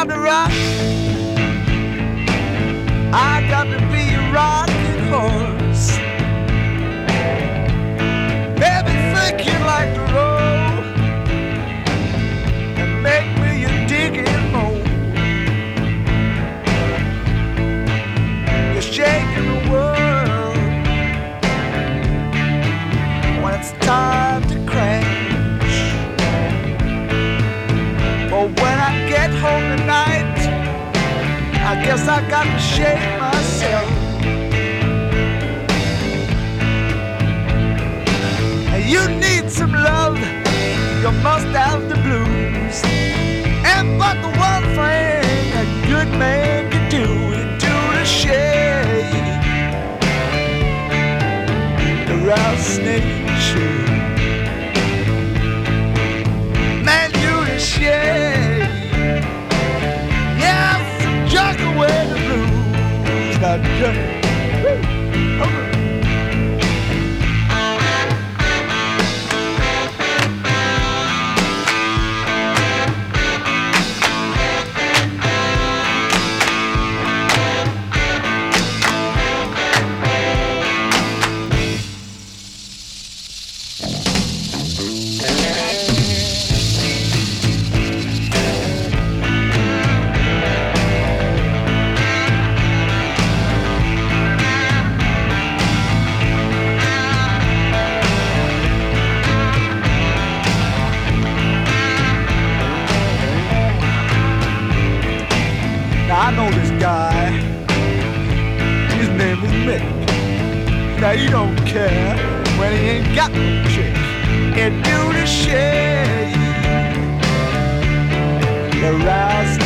got to rock. I got to be a rocking horse. Baby, think you like to roll and make me a digging hole. You're shaking the world when it's time to crash. But when I get home tonight, I guess I got to shake myself. And you need some love, you must have the blues. And but the one thing a good man can do is do the shake, the rattlesnake shake. Man, do the shake. Jug away the blues, now jug. I know this guy, his name is Mick. Now he don't care when he ain't got no chick. And do the shake, the rouse